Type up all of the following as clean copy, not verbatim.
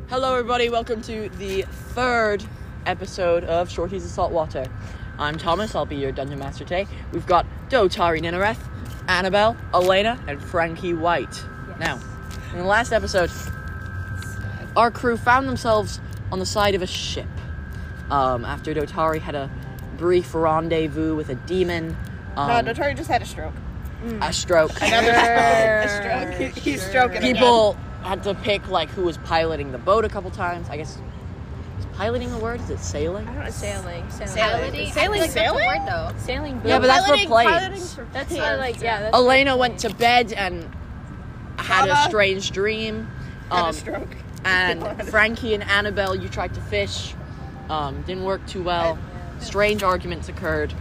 Hello everybody, welcome to the third episode of Shorties of Saltwater. I'm Thomas, I'll be your Dungeon Master today. We've got Dotari Ninareth, Annabelle, Elena, and Frankie White. Yes. Now, in the last episode, our crew found themselves on the side of a ship. After Dotari had a brief rendezvous with a demon. No, Dotari just had a stroke. A stroke. Another stroke. A stroke. He's stroking. People had to pick who was piloting the boat a couple times. I guess is piloting the word? Is it sailing? I don't know. Sailing. Sailing. Sailing. That's a word though. Sailing. Yeah, but that's for planes. That's that's Elena went to bed and had a strange dream. Had a stroke. And Frankie and Annabelle, you tried to fish. Didn't work too well. Strange arguments occurred.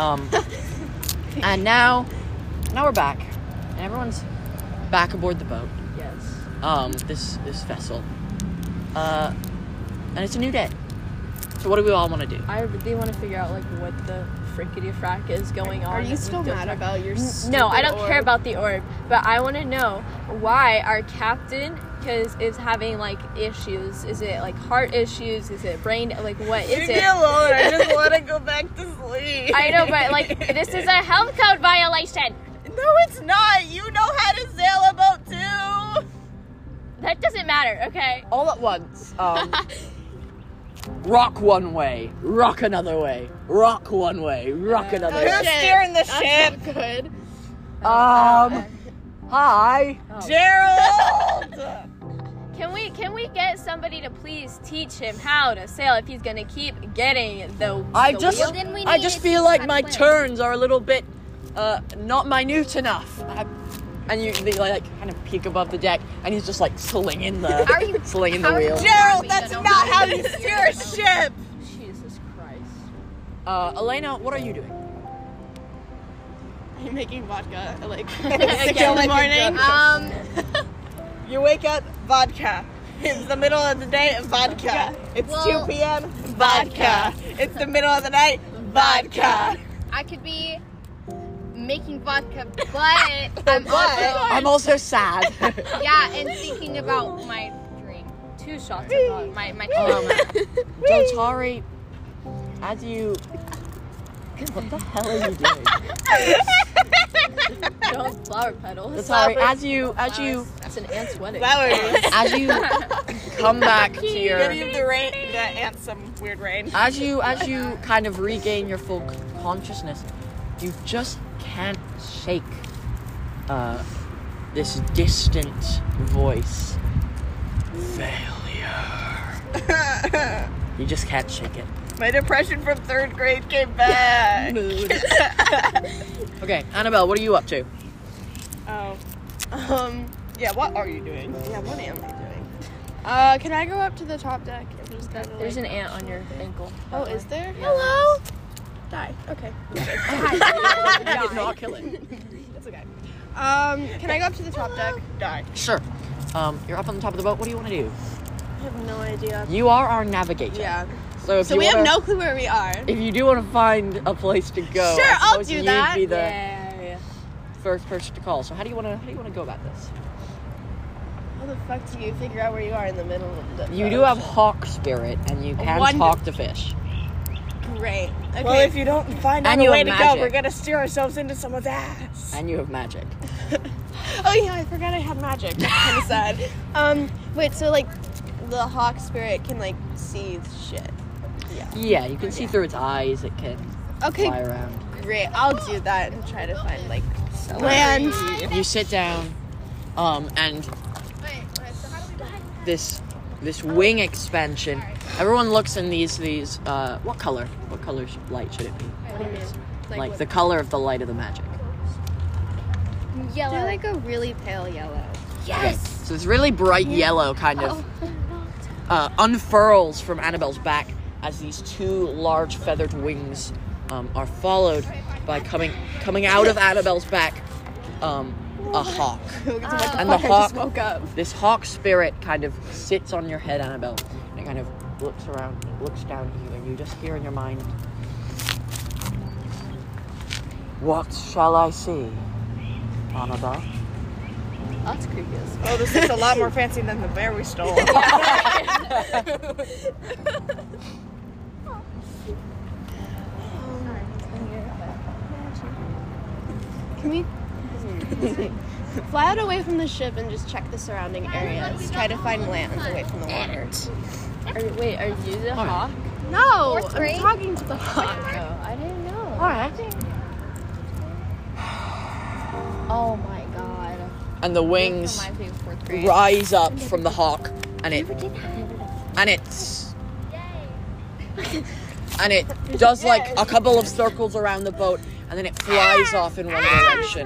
And now we're back. And everyone's back aboard the boat. Yes. This vessel. And it's a new day. So what do we all want to do? I really want to figure out what the frickety frack is going on. Are you still mad about your No, I don't orb? care about the orb, but I want to know why our captain is having issues. Is it heart issues? Is it brain? What is it? Leave me alone. I just want to go back to sleep. I know, but this is a health code violation. No, it's not. You know how to sail a boat too. That doesn't matter, okay? All at once. Rock one way, rock another way, rock one way, rock another way. Who's steering the ship? That's not good. Hi. Oh. Gerald. Can we get somebody to please teach him how to sail if he's gonna keep getting the I wheel? just feel like my turns are a little bit not minute enough. And they kind of peek above the deck, and he's just slinging the wheel. Gerald, that's not how you steer a ship. Jesus Christ. Elena, what are you doing? I'm making vodka at 6 in the morning. You wake up, vodka. It's the middle of the day, vodka. It's 2 p.m., vodka. It's the middle of the night, vodka. I could be making vodka, but I'm also sad. and thinking about my drink. 2 shots of vodka. My Dotari, as you... What the hell are you doing? Don't flower petals. Dotari, as you... That's an ant's wedding. Flowers. As you come back to your... Give the rain, the ants some weird rain. As you kind of regain your full consciousness, you just can't shake this distant voice. Failure. You just can't shake it. My depression from 3rd grade came back. Okay, Annabelle, what are you up to? Yeah, what are you doing? Yeah, what am I doing? Can I go up to the top deck? There's an ant on your ankle. Oh, is there? Yeah. Hello? Die. Okay. You did not kill it. That's okay. Can I go up to the top deck? Die. Sure. You're up on the top of the boat. What do you want to do? I have no idea. You are our navigator. Yeah. So we have no clue where we are. If you do want to find a place to go, Sure, I I'll suppose do you'd that. be the Yeah. first person to call. So how do you want to go about this? How the fuck do you figure out where you are in the middle of the You do have hawk spirit, and you can Wonderful. talk to fish. Great. Okay. Well, if you don't find out And a you way have to magic. go, we're gonna steer ourselves into someone's ass. And you have magic. Oh yeah, I forgot I had magic. That's kind of sad. Wait, so the hawk spirit can see shit. Yeah, you can see through its eyes. It can Okay. fly around. Great. I'll do that and try to find land. You sit down, and this wing expansion. Everyone looks in these. What color? What color light should it be? Like the color of the light of the magic. Yellow. They're a really pale yellow. Yes. Okay. So this really bright yellow kind of unfurls from Annabelle's back as these 2 large feathered wings are followed by coming out of Annabelle's back a hawk. And the hawk, woke up. this hawk spirit kind of sits on your head, Annabelle, and it kind of looks around, looks down at you, and you just hear in your mind, "What shall I see, Annabelle?" That's creepy as fuck. Oh, this is a lot more fancy than the bear we stole. Can we fly out away from the ship and just check the surrounding areas? Try to find land away from the water. Wait, are you the hawk? No, Fourth I'm grade? talking to the hawk. Oh, I didn't know. Alright. Oh my god. And the wings Reminds me of fourth grade. rise up from the hawk, and it does like a couple of circles around the boat, and then it flies off in one direction.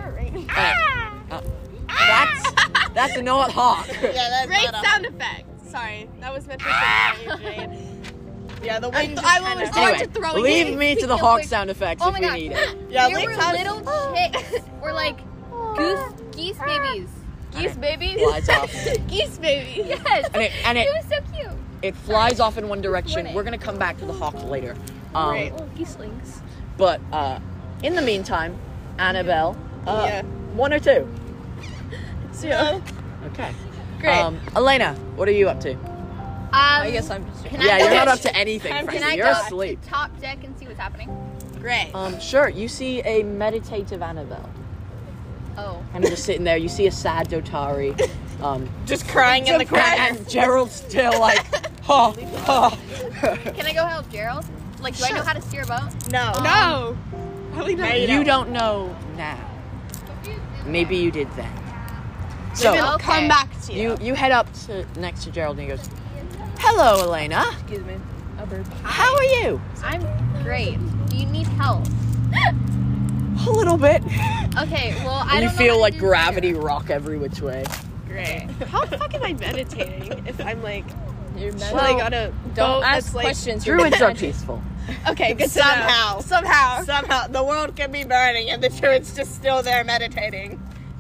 That's not hawk. Yeah, that's Great not sound effect. Sorry, that was meant for Jade. Yeah, the wings I just was kinda... going Anyway, to throw leave it. me to the hawk sound effects Oh if my we God. need it. Yeah, There Link were has... little chicks, or like geese babies. Geese babies? Flies off, Geese baby. Yes. and It was so cute. it flies off in one direction. We're gonna come back to the hawk later. Great. Oh, geeselings. But in the meantime, Annabelle, Yeah. 1 or 2? Yeah. Okay. Great. Elena, what are you up to? I guess I'm just. Can Yeah, I you're go not to- up to anything, Can Frankie. I You're go asleep. to top deck and see what's happening? Great. Sure. You see a meditative Annabelle, Oh. kind of just sitting there. You see a sad Dotari, Just crying in the corner. and Gerald's still like, ha, ha. Can I go help Gerald? Like, do I know how to steer a boat? No. No. Probably not. No, You don't know now. Maybe you did then. So Maybe it'll come back to you. you head up to next to Gerald and he goes, "Hello, Elena. Excuse me. A bird. How are you?" I'm great. Do you need help? A little bit. Okay, well, I And you don't know feel how to like do gravity rock every which way. Great. How the fuck am I meditating if I'm like You're chilling on a Don't boat ask that's like questions. Druids are peaceful. okay, good to Somehow. know. Somehow. Somehow, the world can be burning and the druid's just still there meditating.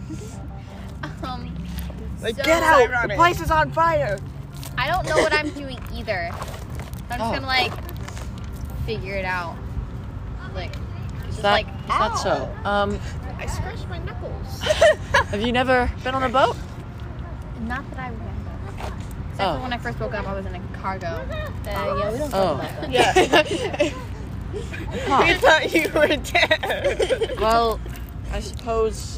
Like, So- get out! The place is on fire! I don't know what I'm doing either. I'm just Oh. gonna like figure it out. Like, Is just that, like, is that so? I scratched my knuckles. Have you never been on a boat? not that I remember. Except Oh. for when I first woke up, I was in a cargo. Yeah, we don't Oh. talk about that. Yeah. Huh. We thought you were dead. Well, I suppose.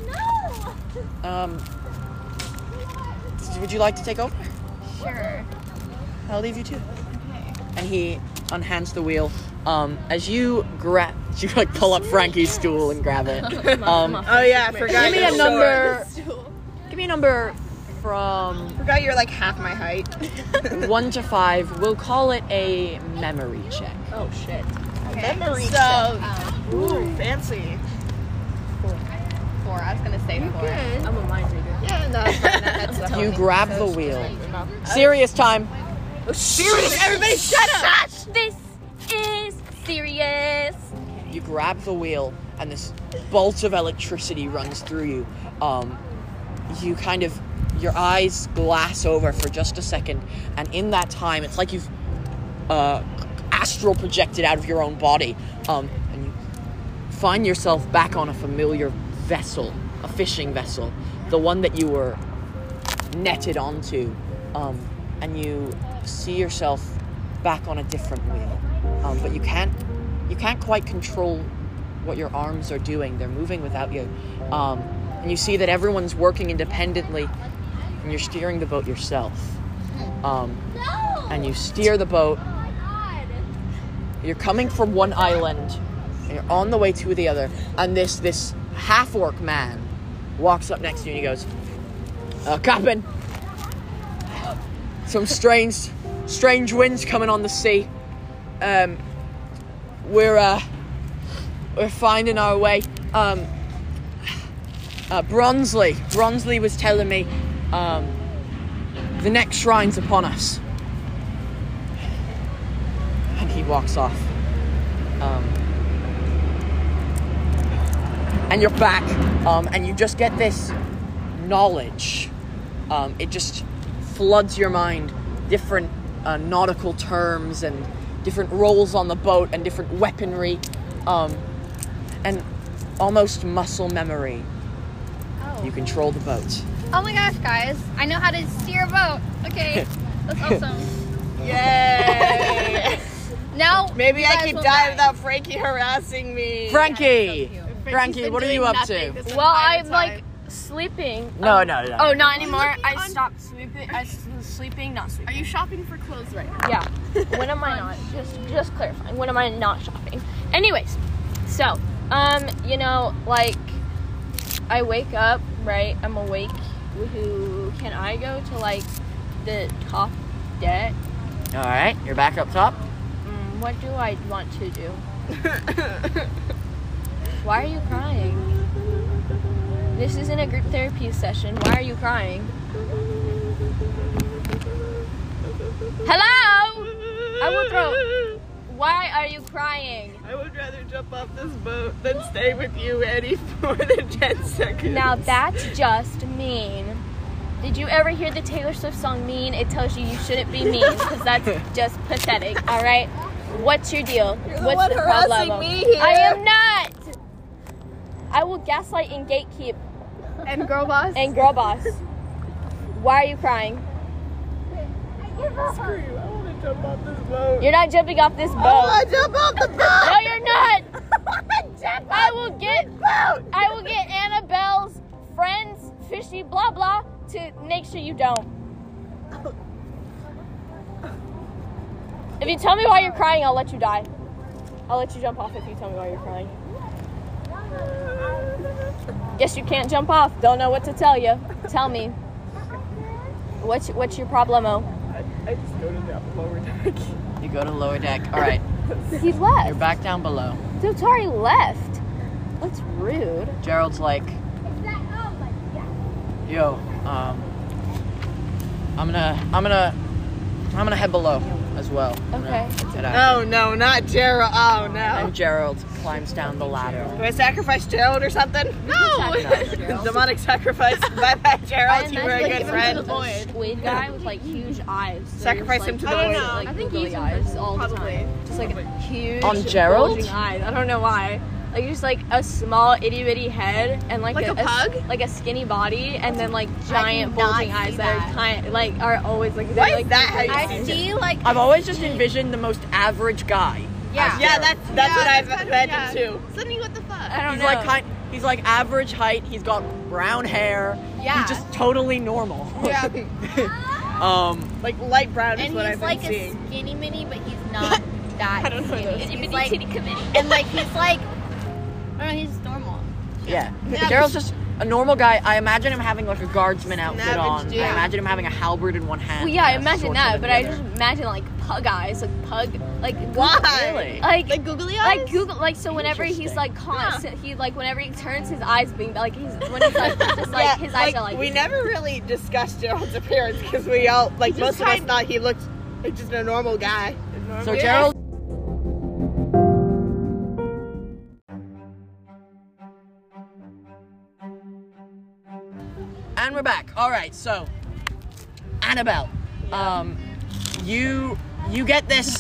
Would you like to take over? Sure. I'll leave you too. Okay. And he unhands the wheel. As you grab, you like pull up Frankie's stool and grab it. Oh yeah, I forgot. Give me you're a number. Give me a number from Forgot you're like half my height. 1 to 5. We'll call it a memory check. Oh shit. Okay. Memory So Ooh, fancy. 4. I was gonna say 4. I'm a mind reader. Yeah, no, that's a You grab the wheel. Serious time. Serious! Everybody shut up! This is serious. You grab the wheel, and this bolt of electricity runs through you. You kind of, your eyes glass over for just a second, and in that time, it's like you've astral projected out of your own body, and you find yourself back on a familiar vessel, a fishing vessel, the one that you were netted onto, and you see yourself back on a different wheel, but you can't quite control what your arms are doing. They're moving without you, and you see that everyone's working independently, and you're steering the boat yourself, and you steer the boat. You're coming from one island, and you're on the way to the other, and this half-orc man walks up next to you and he goes, Captain, some strange winds coming on the sea. We're finding our way. Bronsley was telling me the next shrine's upon us. And he walks off. And you're back, and you just get this knowledge. It just floods your mind. Different nautical terms and different roles on the boat and different weaponry, and almost muscle memory. You control the boat. Oh my gosh, guys. I know how to steer a boat. Okay. That's awesome. Yay! Now, Maybe you I guys could will die without Frankie harassing me. Frankie! Frankie's Frankie, been what are doing you up nothing to? this Well, entire I'm like time. sleeping. No. Oh, not anymore. looking I on- stopped sleeping. Sleeping, not Are sleeping. you shopping for clothes right now? Yeah. When am I not? Just clarifying. When am I not shopping? Anyways, so like I wake up, right? I'm awake. Woohoo! Can I go to like the top deck? All right, you're back up top. What do I want to do? Why are you crying? This isn't a group therapy session. Why are you crying? Hello? I will throw. Why are you crying? I would rather jump off this boat than stay with you any more than 10 seconds. Now that's just mean. Did you ever hear the Taylor Swift song Mean? It tells you shouldn't be mean because that's just pathetic, all right? What's your deal? You're the What's one the harassing problem? me here. I am not. I will gaslight and gatekeep And girl boss? and girl boss. Why are you crying? Screw you. I want to jump off this boat. You're not jumping off this I boat. want to jump off the boat. No, you're not. Jump I off will this get boat. I will get Annabelle's friends, fishy blah blah, to make sure you don't. If you tell me why you're crying, I'll let you die. I'll let you jump off if you tell me why you're crying. Guess you can't jump off. Don't know what to tell you. Tell me. What's your problemo? I just go to the lower deck. You go to lower deck. All right, He's left. you're back down below. Dotari left. That's rude. Gerald's like, yo, I'm gonna head below as well. I'm gonna Okay. head out. Oh no, not Gerald. Oh no. And Gerald climbs down the ladder. Do I sacrifice Gerald or something? No. Demonic sacrifice. Bye bye, Gerald. You were a imagine good him friend. to the squid guy with like huge eyes. They're Sacrifice just, him to like, the I void. don't know. I think googly he's eyes all the probably. time. Just like huge On Gerald? bulging eyes. I don't know why. Like just like a small itty bitty head and like, Like a pug? like a skinny body and then like giant did not bulging see eyes that are that. kind like are always like Why they're, is like that how you I see it? see like I've always just envisioned the most average guy. yeah. Yeah, that's what I've imagined too. Suddenly, what the fuck? I don't He's know. he's like average height. He's got brown hair. Yeah. He's just totally normal. Yeah. Like light brown is And what he's I've been like seeing. a skinny mini, but he's not that I don't know skinny. those. He's like, and like he's like, I don't know, he's normal. Yeah. Yeah. Gerald's just a normal guy. I imagine him having like a guardsman outfit average on. dude. I imagine him having a halberd in one hand. Well, yeah, I and a imagine sword that, in but the I other. just imagine like pug eyes, like pug, like Why? Really? like Googly eyes? like Google, like so whenever he's Interesting. like constant, he like whenever he turns his eyes being like he's when he's like just like his eyes are like we never really discussed Gerald's appearance because we all like most of us thought he looked like just a normal guy. So Gerald. And we're back. All right, so Annabelle, you get this.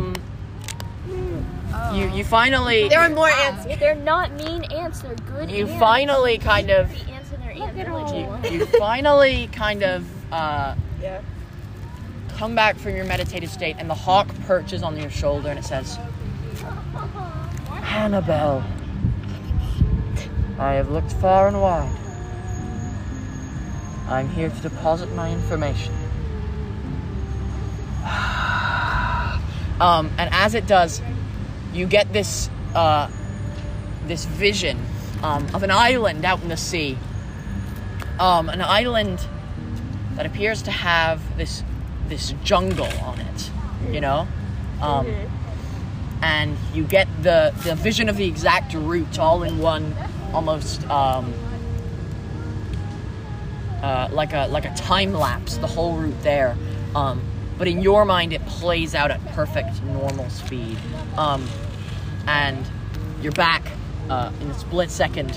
You finally. There are more ants. they're not mean ants, they're good You ants. finally kind of. The ants in their ant at village. all. You finally kind of Yeah. come back from your meditative state, and the hawk perches on your shoulder, and it says, "Annabelle, I have looked far and wide. I'm here to deposit my information." And as it does, you get this this vision of an island out in the sea. An island that appears to have this jungle on it, you know? And you get the vision of the exact route all in one, almost like a time lapse, the whole route there. But in your mind, it plays out at perfect normal speed. And you're back in a split second.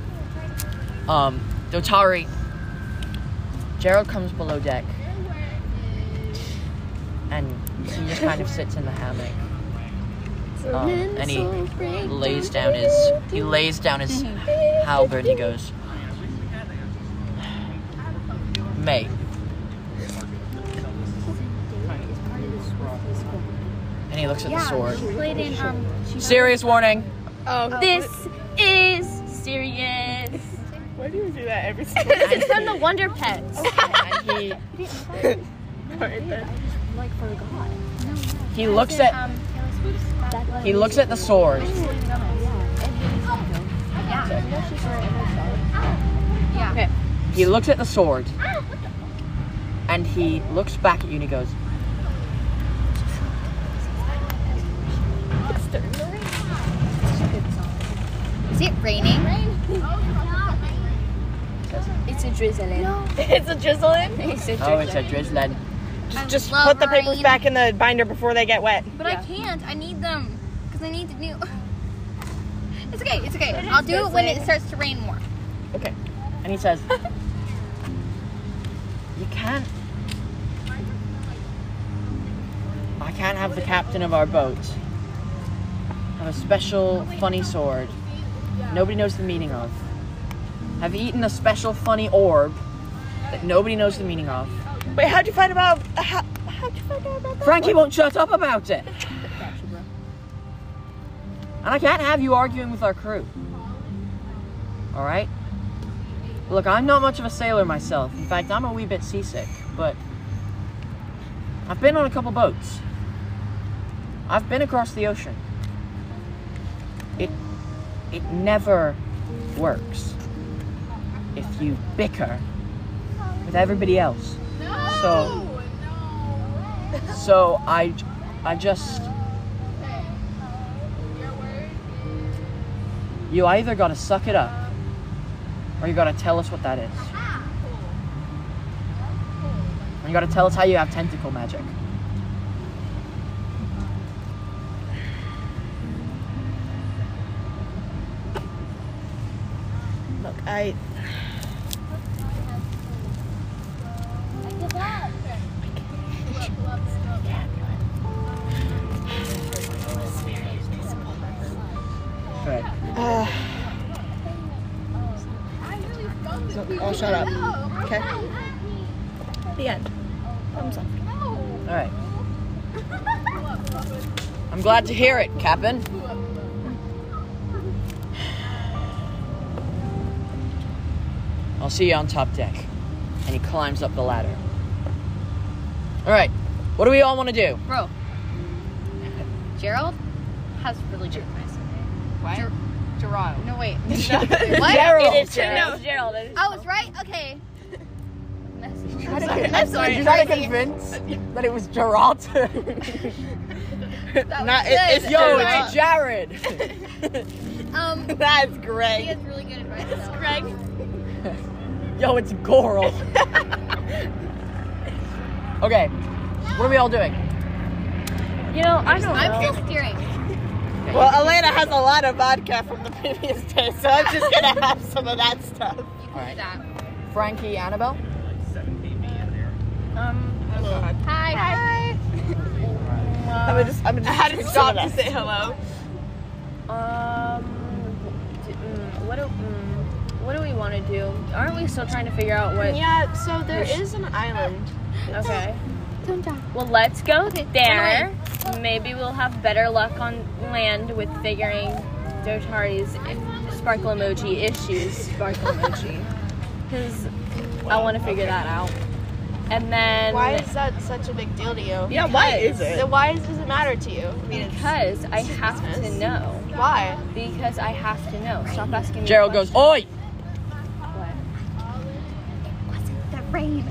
Dotari, Gerald comes below deck, and he just kind of sits in the hammock. And he lays down his halberd. He goes, mate. And he looks at the sword. She played in Serious warning. Oh, This is serious. why do you do that every single This is from the Wonder Pets. And right there? he looks at the sword. Okay. He looks at the sword. And he looks back at you and he goes, Is it raining? It's a drizzling. It's a drizzling. It's a oh, it's a drizzling. Just love put the papers rain. back in the binder before they get wet. But I can't. I need them because I need to do. It's okay. It's okay. I'll do it when it starts to rain more. Okay. And he says, you can't. I can't have the captain of our boat have a special funny sword nobody knows the meaning of. Have eaten a special funny orb that nobody knows the meaning of. Wait, how'd you find out about that? Frankie won't shut up about it. And I can't have you arguing with our crew. Alright? Look, I'm not much of a sailor myself. In fact, I'm a wee bit seasick, but I've been on a couple boats. I've been across the ocean. It never works if you bicker with everybody else. So I just, you either gotta suck it up or you gotta tell us what that is. And you gotta tell us how you have tentacle magic. Look, Right. I'll shut up. Okay. The end. Thumbs up. All right. I'm glad to hear it, Captain. I'll see you on top deck. And he climbs up the ladder. All right. What do we all want to do? Bro, Gerald has really good advice. What? Gerard. No, wait. What? Gerald. It is Gerald. No, it's Gerald. It is I was right? Okay. I'm sorry. You're trying to convince that it was Gerard. Not, it's Yo, Gerald. it's Jared. That's He great. has really good advice. Though. Greg. Yo, it's Goral. Okay. What are we all doing? You know, I don't I'm know. still steering. Well, Elena has a lot of vodka from the previous day, so I'm just gonna have some of that stuff. You can Alright. do that. Frankie, Annabelle? Hi. I'm gonna just How to drink stop some to of say that. hello? What do we want to do? Aren't we still trying to figure out what? Yeah, so there is an island. Okay. Don't die. Well, let's go there. Maybe we'll have better luck on land with figuring Dotari's sparkle emoji issues. Sparkle emoji. Because I want to figure that out. And then Why is that such a big deal to you? Yeah, why is it? So why does it matter to you? I mean, it's, because I have to know. why? Because I have to know. Stop asking me. Gerald goes, questions. Oi! What? Wasn't the rain?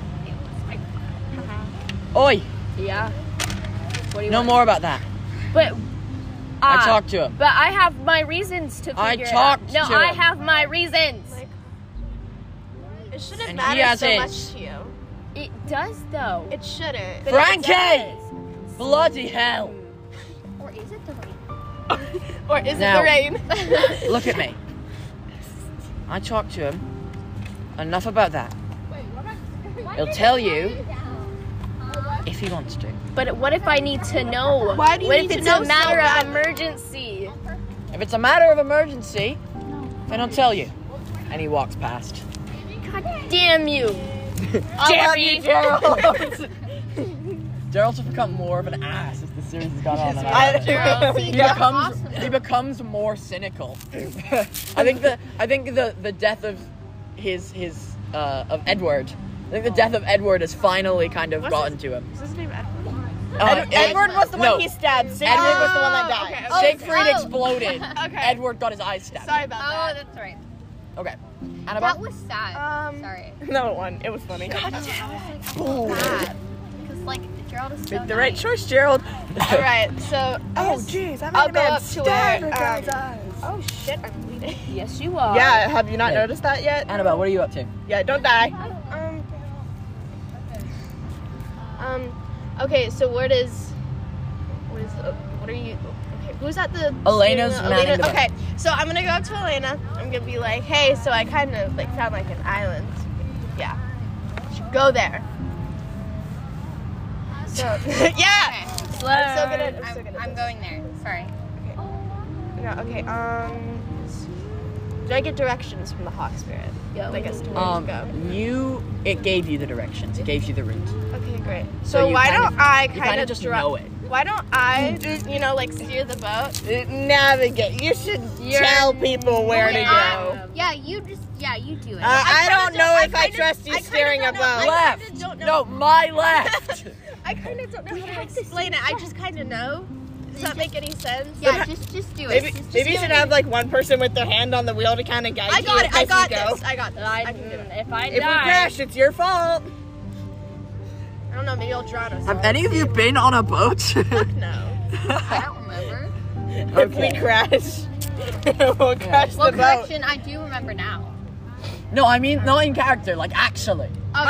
Oi! Yeah. What do you No want? more about that. But I talked to him. But I have my reasons to figure I it talked out. No, to I him. have my reasons. It shouldn't And he matter has so his. much to you. It does though. It shouldn't. But Frankie! it does. Bloody hell! Or is it the rain? Or is Now- it the rain? Look at me. I talked to him. Enough about that. He'll tell you if he wants to. But what if I need to know? Why do you what need if to it's know a so matter of badly? emergency? If it's a matter of emergency, then I'll tell you. And he walks past. God damn you! I love you, Gerald. Gerald's just become more of an ass as the series has gone on. He becomes more cynical. I think the death of of Edward. I think the death of Edward has finally kind of gotten to him. Is his name Edward? Edward was the one he stabbed. Siegfried was the one that died. Okay. Siegfried exploded. Okay. Edward got his eyes stabbed. Sorry about Oh, that. that's right. Okay. That Annabelle? was sad. Sorry. No one. It was funny. God damn it. I feel bad. Because, like, Gerald is so Made the right nice. choice, Gerald. All right, so Oh, jeez. I'll go up to where. Oh shit, I'm bleeding. Yes, you are. Yeah, have you not Yeah. noticed that yet? Annabelle, what are you up to? Yeah, don't die. Okay, so what are you? Okay, who's at the? Elena's steering wheel? manning the boat. Okay, so I'm gonna go up to Elena. I'm gonna be like, hey, so I kind of like found like an island. Yeah, you should go there. So yeah. Okay. I'm so good at. I'm going there. Sorry. Yeah, okay. Do I get directions from the Hawk Spirit? Yeah. Like as to where to go. It gave you the directions. It gave you the route. Okay, great. So So you why kind don't of- I you kind kinda of just know it. Why don't I, like steer the boat? Navigate. You should tell people where to go. Yeah, you do it. I don't kinda know don't- if I I kinda- trust you I kinda steering a don't know. boat. I Left. don't know. No, my left. I kind of don't know how to explain it. I just kind of know. Does that make any sense? Yeah, just do it. Maybe you should have like one person with their hand on the wheel to kind of guide I you. got it. I as got you go. this. I got this. I can do it. If I If we die, crash, it's your fault. I don't know. Maybe I'll drown us. Have any of you been on a boat? No. I don't remember. If we crash, we'll crash Well, the boat. correction, I do remember now. No, I mean not in character, like actually.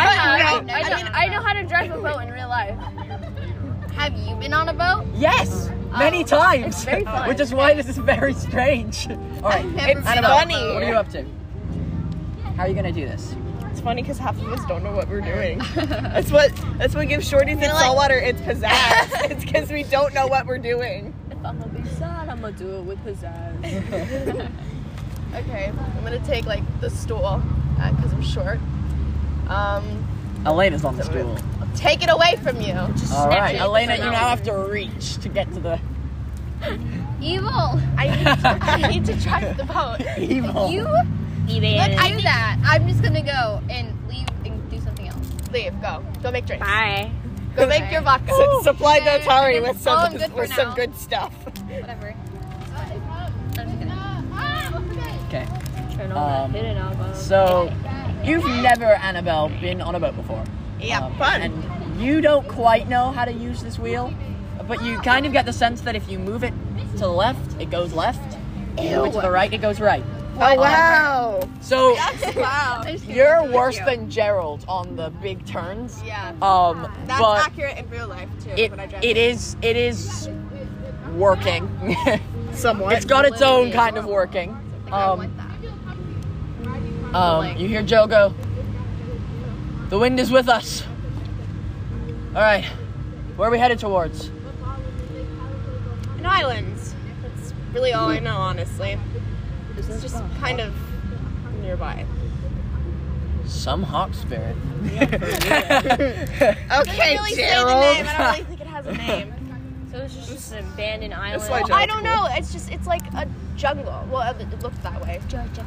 I know how to drive a boat in real life. Have you been on a boat? Yes, many times. It's very fun. Which is why this is very strange. All right, I've never been Annabelle, on a funny. boat. what are you up to? How are you gonna do this? It's funny because half of us don't know what we're doing. That's what gives Shorties in saltwater its pizzazz. It's because we don't know what we're doing. If I'm gonna be sad, I'm gonna do it with pizzazz. Okay. I'm gonna take like the stool because I'm short. Elena's on the stool. Take it away from you. All right, it. Elena, you now have to reach to get to the Evil. I need to drive the boat. evil. You? Look, I do that. I'm just gonna go and leave and do something else. Leave. Go. Go make drinks. Bye. Go make your vodka. Supply Okay. Dotari with Oh, I'm good for with some now. good stuff. Whatever. I'm just gonna. Okay. Turn on that hidden album. So, you've never, Annabelle, been on a boat before. Yeah, fun. And you don't quite know how to use this wheel, but you kind of get the sense that if you move it to the left, it goes left. Move it to the right, it goes right. Oh wow! So, Wow. you're worse than Gerald on the big turns. Yeah. That's but accurate in real life too. it when I drive it is working. Somewhat. It's got its own kind of working. I want that. You hear Joe go, "The wind is with us." All right, where are we headed towards? in islands. That's really all I know, honestly. It's just kind of nearby. Some hawk spirit. Okay, Really say the Gerald. name. I don't really think it has a name. So it's just an abandoned island. That's why Well, Gerald's I don't know. It's like a jungle. Well, it looks that way.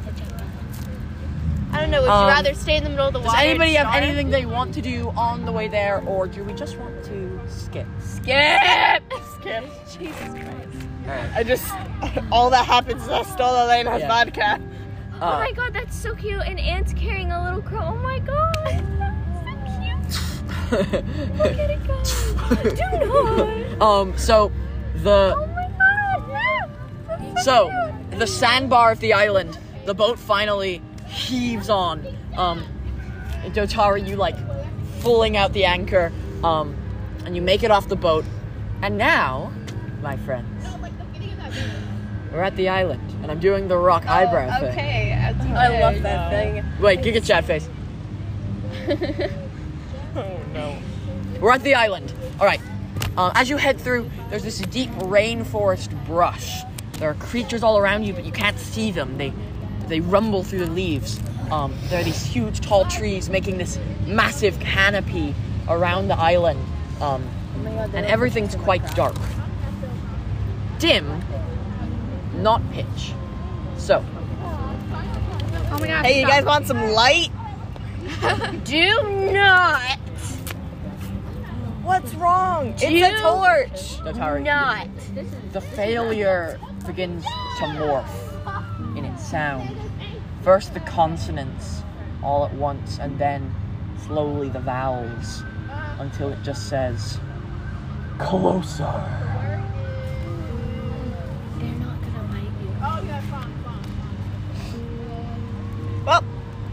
I don't know. Would you rather stay in the middle of the Does water? anybody and have starve? anything they want to do on the way there, or do we just want to skip? Skip! Skip. Jesus Christ. I just all that happens is I stole Elena's Yeah. vodka. Oh my god, that's so cute. And Ant's carrying a little crow. Oh my god. That's so cute. Look at it go. Do not. So the Oh my god, no. That's so cute. the sandbar of the island, the boat finally heaves on. Dotari, you like pulling out the anchor, and you make it off the boat. And now, my friends, we're at the island, and I'm doing the rock eyebrow thing. Okay. I love that thing. Wait, give it chat face. Oh no. We're at the island. All right. As you head through, there's this deep rainforest brush. There are creatures all around you, but you can't see them. They rumble through the leaves. There are these huge tall trees making this massive canopy around the island, and everything's quite dark. Dim, not pitch. So, Oh my gosh. Hey, you guys want some light? Do not. What's wrong? It's a torch. Dotari, Not. the failure begins to morph in its sound. First the consonants all at once, and then slowly the vowels, until it just says, closer. They're not gonna bite you. Well,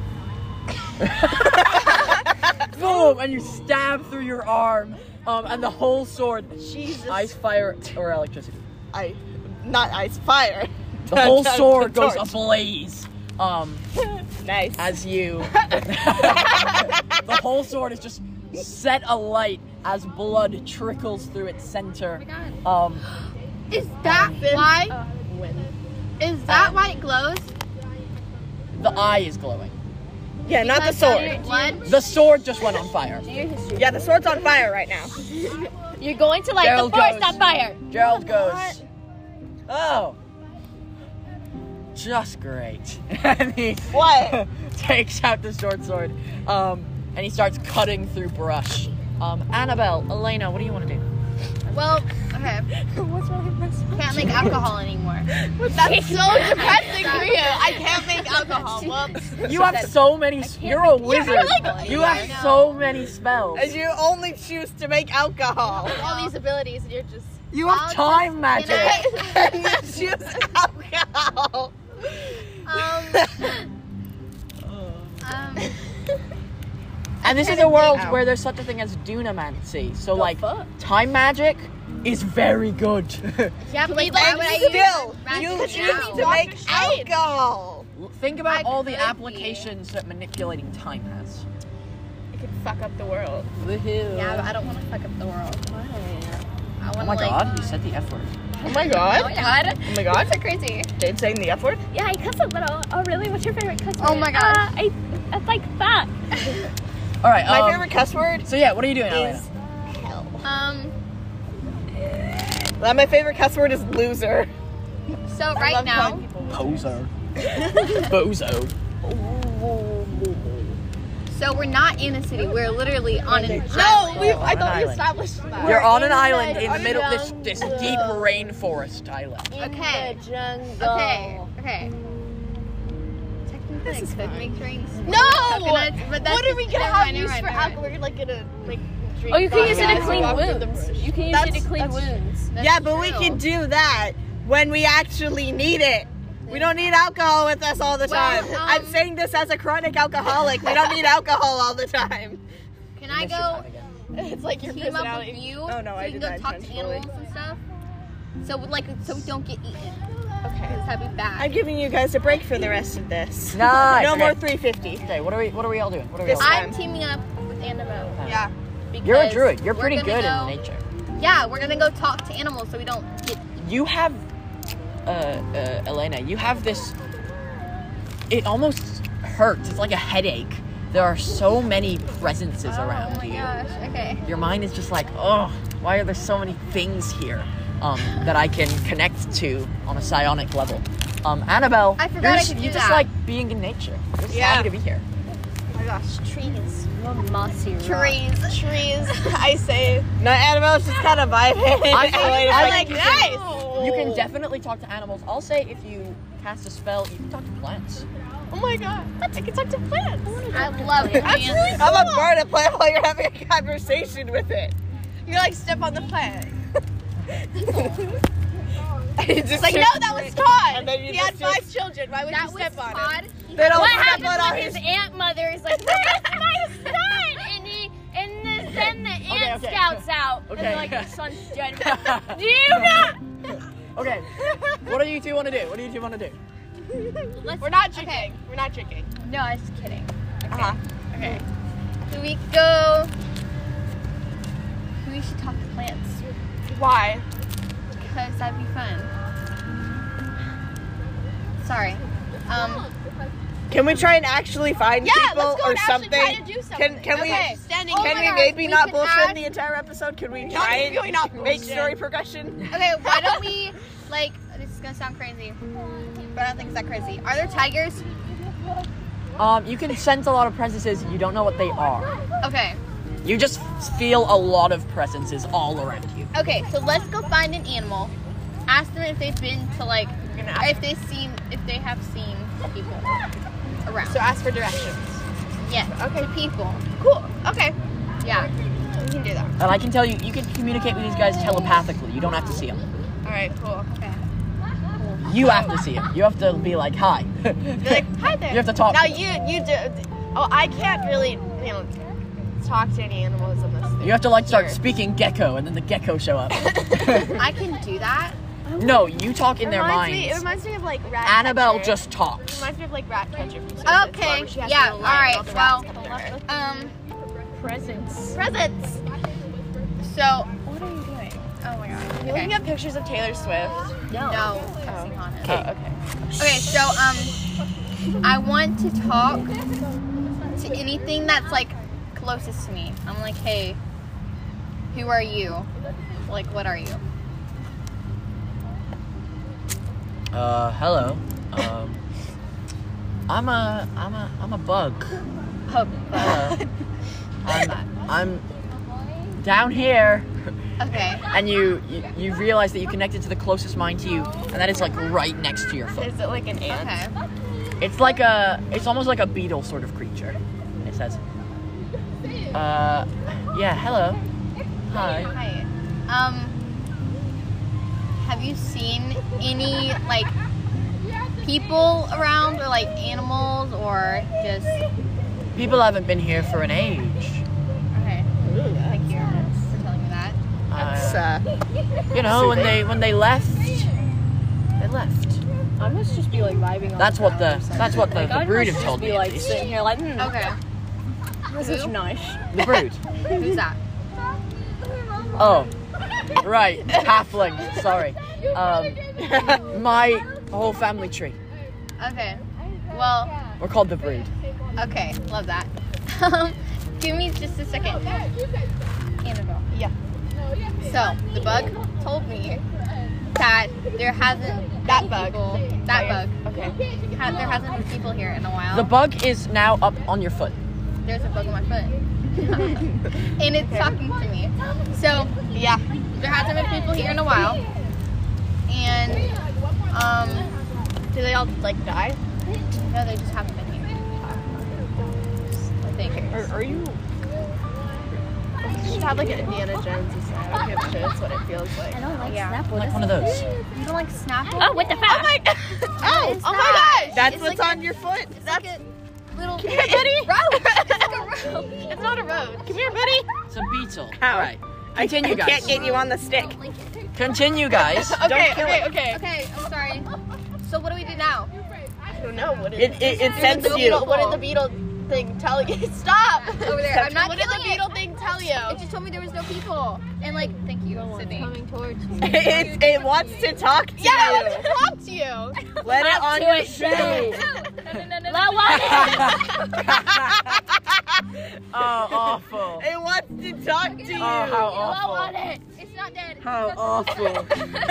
Boom! And you stab through your arm, and the whole sword, ice, fire, or electricity. not ice, fire. The whole sword The goes torch. ablaze. Nice. As you, the whole sword is just set alight as blood trickles through its center. Oh my Is that why? Is that why it glows? The eye is glowing. Yeah, not the Because sword. Blood? The sword just went on fire. Yeah, the sword's on fire right now. You're going to light Gerald the forest goes. on fire. Gerald goes, oh, just great. And he What? takes out the short sword, and he starts cutting through brush. Annabelle, Elena, what do you want to do? Well, okay. What's wrong with this? Can't make alcohol anymore. That's so depressing for you. I can't make alcohol. Whoops. You have so many. You're a wizard. like- You Yeah, I have know. so many spells. And you only choose to make alcohol. All these abilities, and you're just. You have time magic. And you choose alcohol. And this is a world where there's such a thing as dunamancy. So like, time magic is very good. Yeah, but like, And why would I still, use you magic choose now? to make alcohol. Think about all the could be. applications that manipulating time has. It could fuck up the world. Yeah, but I don't want to fuck up the world. I Oh want my to like. god, you said the F word. Oh my god. Oh my god. Oh my god. So crazy. Did saying the F word? Yeah, I cuss a little. Oh, really? What's your favorite cuss word? Oh my God. It's like fuck. All right. My favorite cuss word So yeah, what are you doing, Elena? is hell. Um. My favorite cuss word is loser. So I right love now, calling people Poser. Bozo. so we're not in a city. We're literally on an No, island. I an thought we island. established that. You're on an in island the in the middle of this jungle. deep rainforest island. Okay. Jungle. Okay. Technically, I could make drinks. No! Coconuts, but that's What are we just- gonna never have mind, use never for mind, never alcohol? mind. We're like gonna like drink. Oh, you can use it to vodka clean as we walk through wounds. the- You can use That's- it to clean that's- wounds. That's Yeah, but we true. can do that when we actually need it. We don't need alcohol with us all the Well, time. I'm saying this as a chronic alcoholic. We don't need alcohol all the time. Can I go It's like your team up personality. with you? Oh no, so I we can did go that talk to intentionally. animals and stuff. So we don't get eaten. Okay. Because that'd be bad. I'm giving you guys a break for the rest of this. Nice. No Okay. more 350. Okay, what are we all doing? What are we all This doing? I'm teaming up with Annabelle. Yeah. You're a because druid. You're we're pretty gonna good go- in nature. Yeah, we're gonna go talk to animals so we don't get. You have, Elena, you have this, it almost hurts. It's like a headache. There are so many presences around Oh my you. gosh. Okay. Your mind is just like, oh, why are there so many things here that I can connect to on a psionic level? Annabelle, I forgot you're I just, could do you just that. like being in nature. You're just Yeah. happy to be here. Oh my gosh. Trees. Mossy rock. Trees. I say. No, Annabelle's just kind of vibing. I like, think nice. You can definitely talk to animals. I'll say if you cast a spell, you can talk to plants. Oh my god. I can talk to plants. I love That's plants. really cool. I'm a bird at plant while you're having a conversation with it. You like step on the plant. It's like, no, that was Todd. And then he had 5 children. Why would That you was step on Todd. it? They don't What step happens on when his his aunt mother is like, "Where's my son?" Then the aunt okay. scouts out, and Okay. they're like, "Your son's dead." Do you not? Okay, what do you two want to do? What do you two want to do? We're not drinking. Okay. We're not drinking. No, I was just kidding. Uh-huh. Okay. Do we go? We should talk to plants Why? because that'd be fun. Sorry. Can we try and actually find people let's go or and actually something? try to do something. Can Okay, we? standing Oh Can my we gosh, maybe we not can bullshit ask- the entire episode? Can we try and really not make bullshit. story progression? Okay, why don't we, like, this is gonna sound crazy, but I don't think it's that crazy. Are there tigers? You can sense a lot of presences. You don't know what they are. Okay. You just feel a lot of presences all around you. Okay, so let's go find an animal. Ask them if they've been to, like, if they have seen people around. So ask for directions. Yes. Okay. To people. Cool. Okay. Yeah. We can do that. And I can tell you, you can communicate with these guys telepathically. You don't have to see them. All right. Cool. Okay. You have to see them. You have to be like, hi. Be like, hi there. You have to talk Now to them. you do. Oh, I can't really, talk to any animals in this thing. You have to like start Here. speaking gecko, and then the gecko show up. I can do that. No, you talk in their It minds. reminds me of like Rat Annabelle Catcher. just It talks. reminds me of like Rat Catcher from Suicide Okay, Squad, where she has yeah, to go line and all the alright, rats come to her. Presents. Presents. So. What are you doing? Oh my god. You're Okay. looking at pictures of Taylor Swift. No. Focusing on it. Oh, okay. Okay, so I want to talk to anything that's like closest to me. I'm like, hey, who are you? Like, what are you? Hello. I'm a bug. Oh, I'm down here. okay. And you realize that you connected to the closest mind to you, and that is like right next to your foot. Is it like an ant? Okay. It's almost like a beetle sort of creature. It says, yeah, hello. Hi. Hi. Have you seen any like people around, or like animals, or just? People haven't been here for an age. Okay. Thank you for telling me that. You know, when they left, they left. I must just be like vibing on That's what ground the or something. that's what the I brood must have told just me. be At like least. sitting here like, Okay. this is nice. The brood. Who's that? Oh, right, halfling. Sorry. My whole family tree. Okay. Well. We're called the brood. Okay. Love that. Give me just a second. Annabelle. Yeah. So the bug told me that there hasn't That been bug. people. That bug. Okay. There hasn't been people here in a while. The bug is now up on your foot. There's a bug on my foot. And it's talking to me. So Yeah. there hasn't been people here in a while. And Do they all like die? no, they just haven't been here. I think. Are you? You should have like an Indiana Jones style. Okay, that's what it feels like. I don't like Snapple. Like one of those. You don't like Snapple? Oh, what the fuck? Oh It's my not. gosh! That's It's what's like on your foot. That's a little Come here, buddy. road. It's like a road. It's not a road. Come here, buddy. It's a beetle. How? All right. I Continue, can't guys. get you on the stick. Continue, guys. Okay, kill okay, it. okay. Okay, I'm sorry. So what do we do now? I don't know what It There's sends no you. beetle. What did the beetle thing tell you? Stop! Over there. I'm not What did the killing beetle it. thing tell you? It just told me there was no people. And like, thank you, Sydney. Coming towards you. It wants to talk to Yeah, I you. want to talk to you. Let it on your shoe. Oh, awful. It wants to talk to you. Oh, how Blow awful. on it. It's not dead. How awful.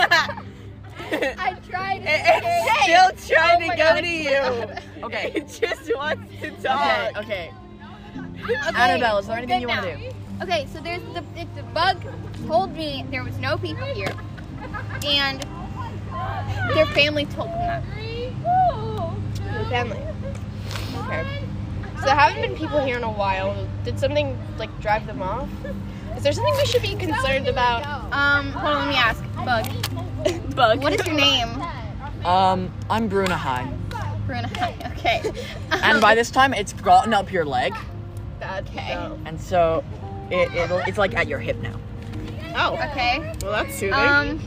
I tried. It's still trying to my go God. to you. Okay. It just wants to Okay. talk. Okay. Okay, Annabelle, is there anything good you want to now. do? Okay, so there's the bug told me there was no people here, and their family told them that. The family. Okay. So there haven't been people here in a while. Did something like drive them off? Is there something we should be concerned about? Hold on, let me ask. Bug, Bug. what is your name? I'm Bruna High. Bruna. Okay. And by this time, it's gotten up your leg, Okay. and so it's like at your hip now. Oh, Okay. well that's soothing.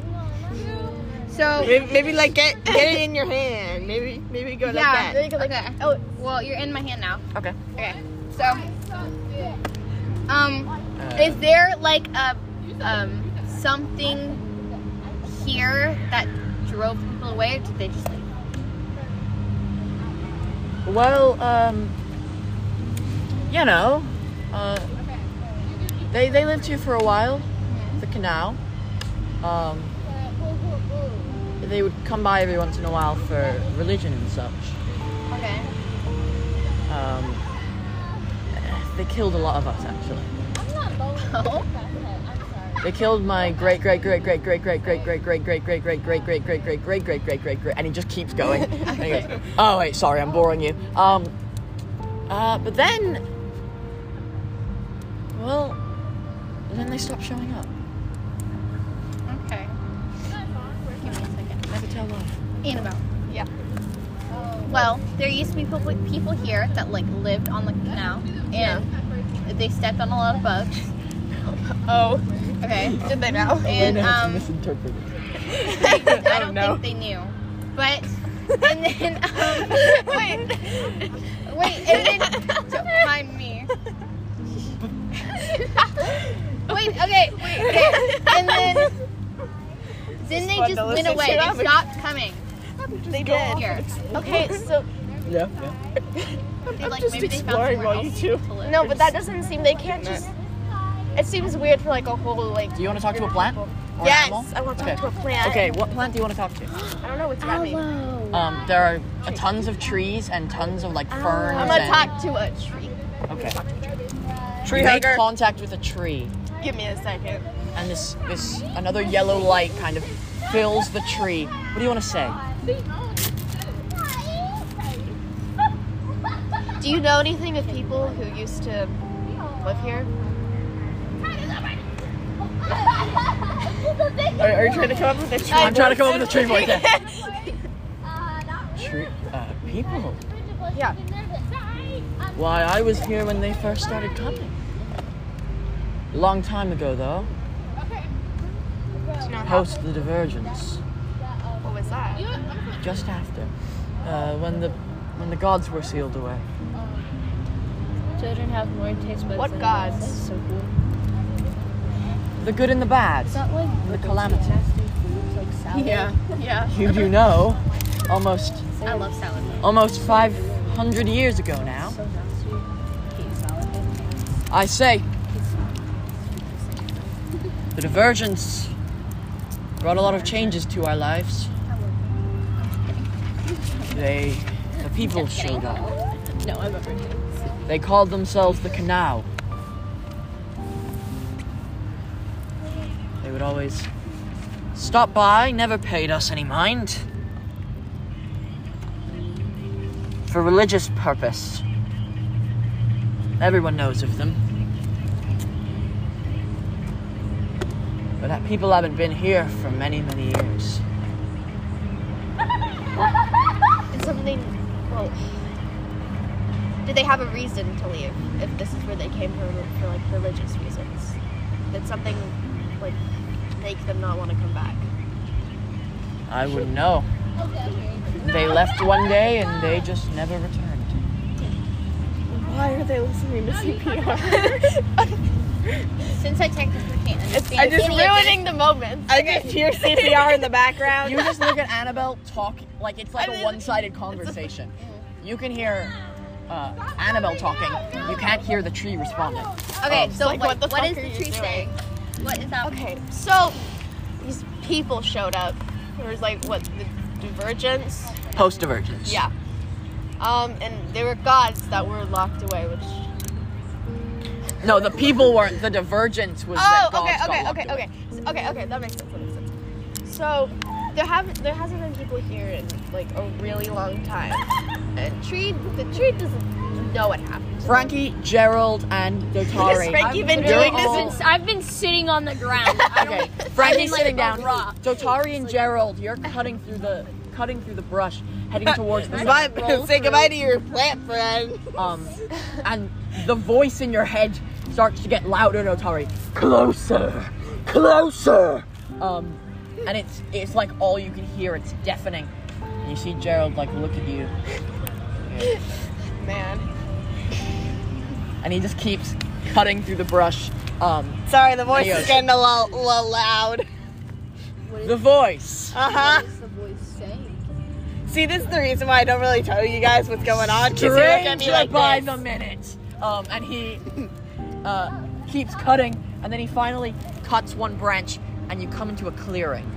So Maybe like get it in your hand. Maybe go like yeah. that. Okay. Oh, well, you're in my hand now. Okay. Okay. So, is there like a something here that drove people away, or did they just leave? Well, you know, they lived here for a while, the canal. They would come by every once in a while for religion and such. Okay. They killed a lot of us, actually. Oh. They killed my great, and he just keeps going. And he goes, oh wait, sorry, I'm boring you. But then, well, then they stopped showing up. Okay. Give me a second. Never tell why. Annabelle. Yeah. Well, there used to be people here that like lived on the canal, and they stepped on a lot of bugs. Oh. Okay. Did they now? And Misinterpreted. I don't think they knew. But and then wait, and then don't mind me. Wait, okay. And then they fun just to went listen away. to. They stopped coming. They did. Here. Okay, so Yeah. They, like, just maybe they exploring found somewhere while you else two- to live. no, but that doesn't seem. They can't just. It seems weird for like a whole like. Do you want to talk to a plant? Or an Yes, animal? I want to Okay. talk to a plant. Okay, what plant do you want to talk to? I don't know what's happening. There are tons of trees and tons of like ferns. I'm gonna and- talk to a tree. Okay. Tree You make hugger. contact with a tree, Give me a second. and this another yellow light kind of fills the tree. What do you want to say? Do you know anything of people who used to live here? Are you trying to come up with a tree? I'm trying to come up with a tree voice. Tree, people. Yeah. Why, I was here when they first started coming. A long time ago, though. Do you know how? Post the divergence. What was that? Just after. When the gods were sealed away. Children have more taste buds. What than gods? adults. That's so cool. The good and the bad. Is that like The calamity. like salad? Yeah. You do know, almost I love salad. 500 years ago now. So nasty. Hate salad. I say, the divergence brought a lot of changes to our lives. The people showed up. No, I've ever heard. They called themselves the Canal. They would always stop by, never paid us any mind. For religious purpose. Everyone knows of them. But that people haven't been here for many, many years. Did something. Well. Did they have a reason to leave? If this is where they came for like religious reasons, did something like make them not want to come back? I wouldn't know. They left one day and they just never returned. Why are they listening to CPR? Since I technically can't understand I just any of ruining this, the moment. I just hear CPR in the background. You just look at Annabelle talk like it's like a one-sided conversation. You can hear Annabelle talking. You can't hear the tree responding. okay, so like, what what the is fuck the are you tree doing? saying? What is that? Okay, so these people showed up. There was like what the divergence. Post-divergence. Yeah. And they were gods that were locked away, which. No, the people weren't. The divergence was that gods got locked away. Okay, that makes sense. So there hasn't been people here in like a really long time, and the tree doesn't know what happened. Frankie, Gerald, and Dotari. Has Frankie been You're doing all- this? I've been sitting on the ground. Okay, Frankie's like sitting a down. rock. Dotari and Gerald, you're cutting through the brush, heading towards the Bye. sun. Say goodbye to your plant friend. And the voice in your head starts to get louder, Dotari. Closer, closer. And it's like all you can hear. It's deafening. And you see Gerald like look at you. Yeah. Man. And he just keeps cutting through the brush. Sorry, the voice Adios. is getting a little loud. The voice. Uh huh. What is the voice saying? See, this is the reason why I don't really tell you guys what's going on. 'Cause you look at me like by this. the minute. And he keeps cutting, and then he finally cuts one branch, and you come into a clearing.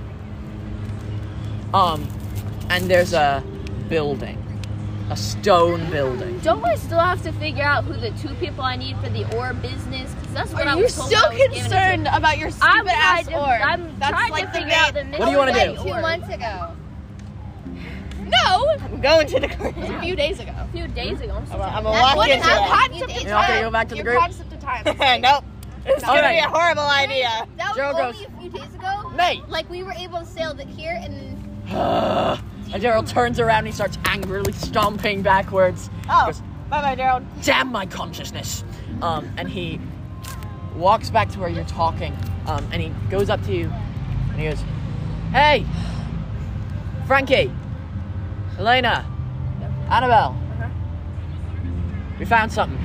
And there's a building, a stone building. Don't I still have to figure out who the two people I need for the ore business? Because that's what I Are you was told still I was given it to. concerned about your stupid ass orb? I'm That's trying like to the figure out the main- mystery. What do you wanna of do? the 2 orb. months ago. No, I'm going to the a clearing. few days ago. A few days ago. I'm so I'm sorry. gonna walk into That it. concept Concept of of You're not gonna time. go back to the Your group? concept of time. Nope. It's gonna Alright. be a horrible idea. That was Joe only goes, a few days ago. Mate! Like we were able to sail it here and And Daryl turns around and he starts angrily stomping backwards. Oh, Goes, bye-bye, Daryl. damn my consciousness. And he walks back to where you're talking. And he goes up to you and he goes, hey, Frankie, Elena, Annabelle, we found something.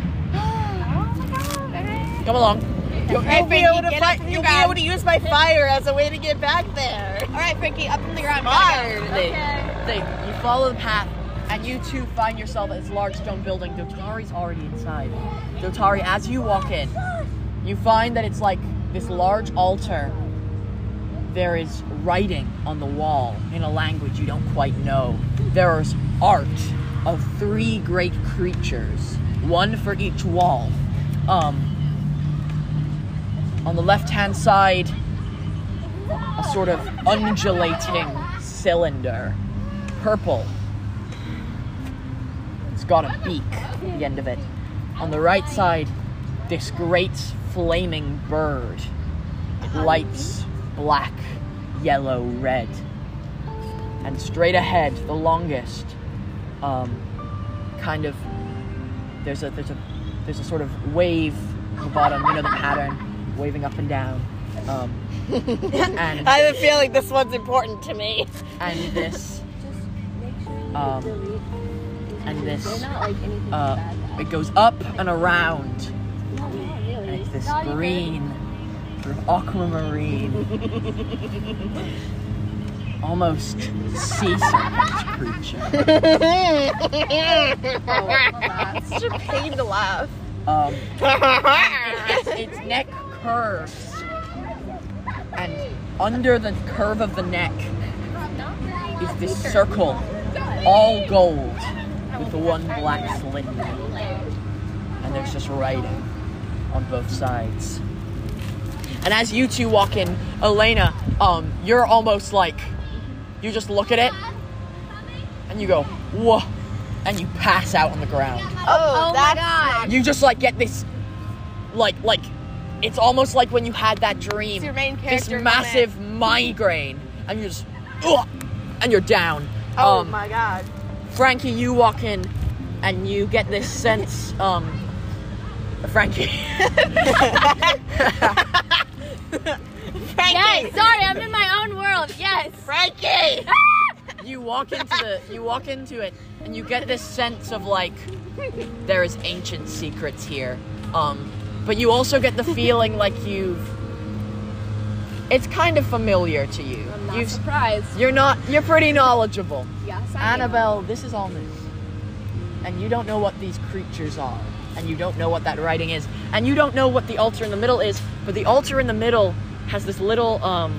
Come along. You'll be able to use my fire as a way to get back there. All right, Frankie, up from the ground. Smart. You follow the path, and you two find yourself at this large stone building. Dotari's already inside. Dotari, as you walk in, you find that it's like this large altar. There is writing on the wall in a language you don't quite know. There's art of 3 great creatures, one for each wall. On the left-hand side, a sort of undulating cylinder, purple. It's got a beak at the end of it. On the right side, this great flaming bird. It lights black, yellow, red. And straight ahead, the longest, kind of, there's a sort of wave at the bottom, you know the pattern, waving up and down. And I have a feeling this one's important to me. and this it goes up and around, and it's this green sort of aquamarine, almost sea serpent creature. Such a pain to laugh. Its neck curves, and under the curve of the neck is this circle, all gold, with the one black slit in it. And there's just writing on both sides. And as you two walk in, Elena, you're almost like, you just look at it, and you go, whoa, and you pass out on the ground. oh my god. You just like get this, like it's almost like when you had that dream, It's your main this character massive migraine, and you're just, ugh, and you're down. Oh my god. Frankie, you walk in, and you get this sense, Frankie. Frankie! Yes, sorry, I'm in my own world. Yes. Frankie! You walk into it, and you get this sense of like, there is ancient secrets here. But you also get the feeling like it's kind of familiar to you. I'm not surprised. You're pretty knowledgeable. Yes, I am. Annabelle, this is all new. And you don't know what these creatures are. And you don't know what that writing is. And you don't know what the altar in the middle is. But the altar in the middle has this little,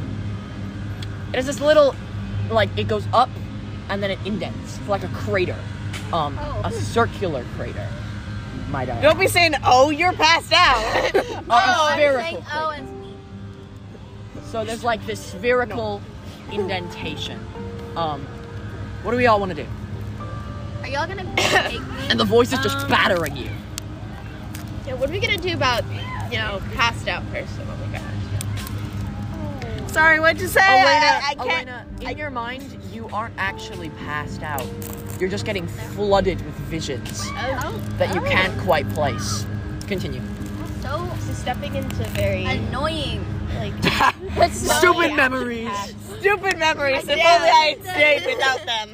like, it goes up and then it indents. It's like a crater. A circular crater, might I add. Don't be saying, oh, you're passed out. A spherical Saying, oh, crater. and So there's like this spherical indentation. What do we all want to do? are y'all gonna take me? And the voice is just battering you. Yeah, what are we gonna do about, passed out person? Oh my god. Sorry, what'd you say? I can't. Elena, in your mind, you aren't actually passed out. You're just getting flooded with visions that you can't quite place. Continue. So This is stepping into very, annoying. like, Stupid memories. Stupid memories. If only I had stayed without them.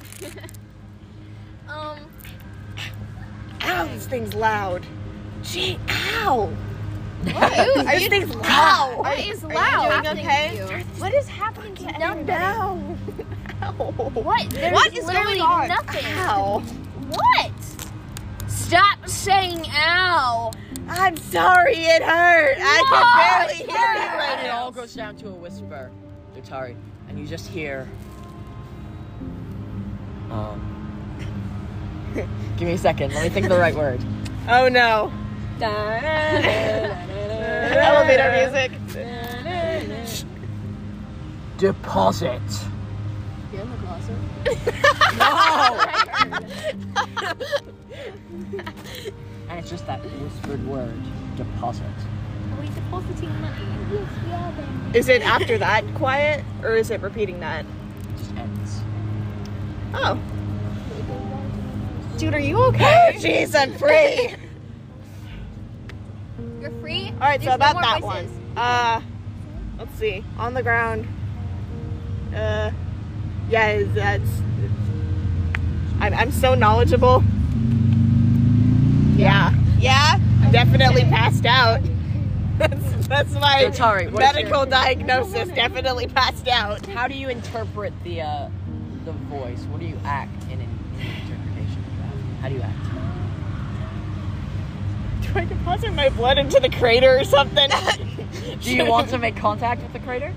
Ow, this thing's loud. Gee, ow. are This you thing's loud. Are you loud? Are you doing okay? okay? What is happening to everybody? What? There's What is literally going on? nothing. Ow. What? Stop saying ow. I'm sorry, it hurt. I can barely hear you right And it now. all goes down to a whisper, Dotari, and you just hear. Give me a second. Let me think of the right word. Oh no. Elevator music. Deposit. You're in the closet. No. And it's just that whispered word, deposit. Are we depositing money? Yes, we are then. Is it after that quiet, or is it repeating that? It just ends. Oh. Dude, are you okay? Jeez, I'm free. You're free? All right, so There's about no that more voices. one. Let's see. On the ground. Yeah, that's. I'm so knowledgeable. Yeah. Yeah. Definitely passed out. That's my Dotari, what is medical diagnosis. Definitely passed out. How do you interpret the voice? What do you act in interpretation of that? How do you act? Do I deposit my blood into the crater or something? Do you want to make contact with the crater?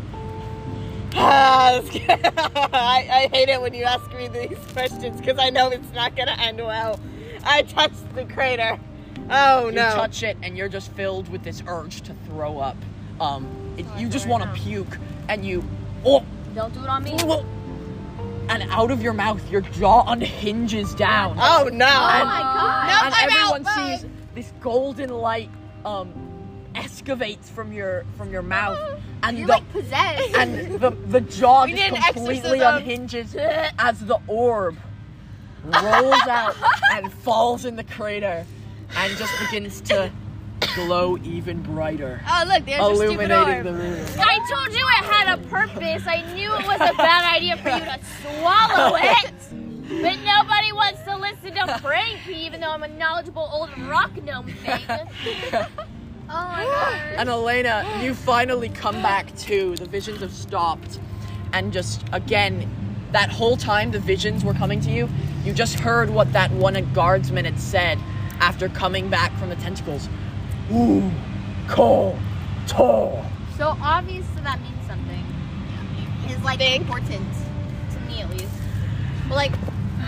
I hate it when you ask me these questions because I know it's not gonna end well. I touched the crater. Oh You no. touch it and you're just filled with this urge to throw up. You just want to puke and you Don't do it on me. and out of your mouth your jaw unhinges down. Oh no. Oh my god. No, and I'm everyone out. sees this golden light excavates from your mouth and You're the like possessed. and the jaw We just did an completely exorcism. unhinges as the orb rolls out and falls in the crater and just begins to glow even brighter, Oh, look, there's your stupid illuminating orb. the room. I told you it had a purpose. I knew it was a bad idea for you to swallow it. But nobody wants to listen to Frankie, even though I'm a knowledgeable old rock gnome thing. Oh my god. And Elena, you finally come back to. The visions have stopped. And just, again, that whole time the visions were coming to you, you just heard what that one guardsman had said after coming back from the tentacles. Ooh, ko, to. So obviously that means something. Is like important to me at least. But like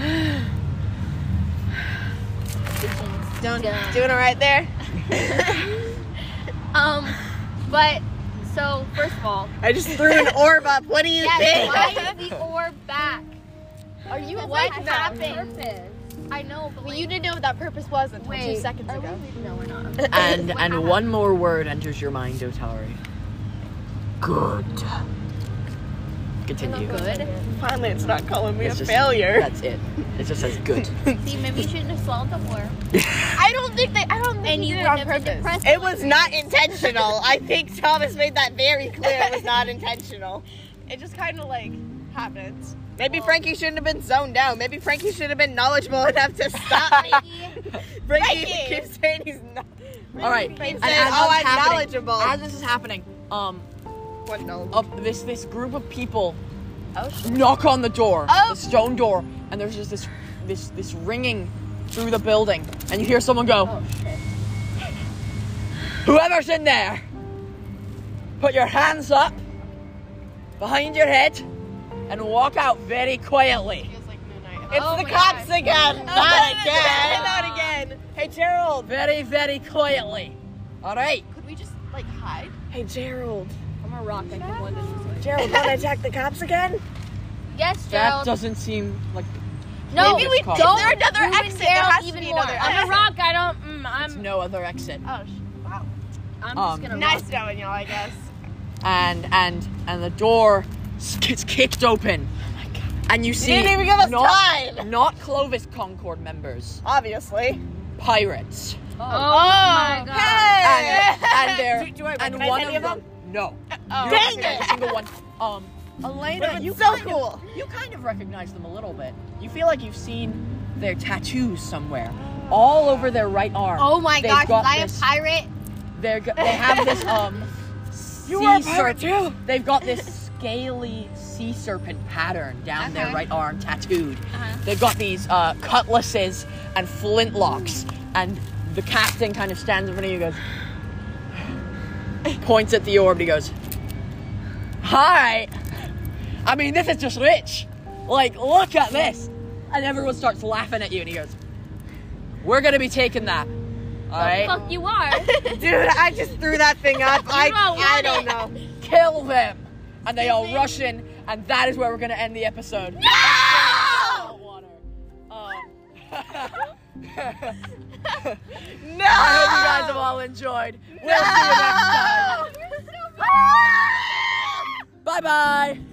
Doing it right there. but so first of all, I just threw an orb up. What do you yes, think? why is the orb back? Are you What awake now? happened? I know, but Well, like, you didn't know what that purpose was until 2 seconds are ago. we? No, we're not. And one more word enters your mind, Dotari. Good. Continue. Good. Finally, it's not calling me It's a just- failure. That's it. It just says good. See, maybe you shouldn't have swallowed the orb. I don't think And he you did it on wouldn't have been purpose. depressed. It was not intentional. I think Thomas made that very clear. It was not intentional. It just kind of like happens. Maybe Frankie shouldn't have been zoned out. Maybe Frankie should have been knowledgeable enough to stop me. Frankie keeps saying he's not. All right. Frankie And said, as "Oh, that's I'm happening- knowledgeable." As this is happening, What knowledge? this group of people Oh shit. knock on the door, the stone door, and there's just this ringing through the building, and you hear someone go, Oh shit. "Whoever's in there, put your hands up behind your head and walk out very quietly." Feels like Moon Knight. It's Oh the my cops God. again. Not again. Not again. Hey, Gerald. Very, very quietly. All right. Could we just like hide? Hey, Gerald. I'm a rock. I can blend in this way. Gerald, want to attack the cops again? Yes, That Gerald. doesn't seem like. No, Maybe we don't. don't. Is there another ruin exit? There Gerald has to even be more. another I'm a exit. rock. I don't. There's no other exit. Oh, wow. I'm just gonna. Nice rock. knowing y'all, I guess. And the door gets kicked open. And you see didn't even give us not, time. not Clovis Concord members, Obviously. pirates. Oh, my god. And they're Do I and recognize one any of of them. No. Oh, You don't dang recognize it. a single one. Elena, But you it's so kind of- cool. you kind of recognize them a little bit. You feel like you've seen their tattoos somewhere, all over their right arm. Oh my They've gosh, got is I a this- pirate? They have this You sea are a pirate serpent. too. They've got this scaly sea serpent pattern down their Okay. right arm tattooed. Uh-huh. They've got these cutlasses and flintlocks, and the captain kind of stands in front of you and goes, points at the orb, and he goes, "Hi! I mean, this is just rich. Like, look at this." And everyone starts laughing at you, and he goes, "We're gonna be taking that. Alright? Fuck you are. Dude, I just threw that thing up. I want don't it. know. Kill them!" And they all rush in, and that is where we're gonna end the episode. No! No! I hope you guys have all enjoyed. We'll see you next time. Bye-bye.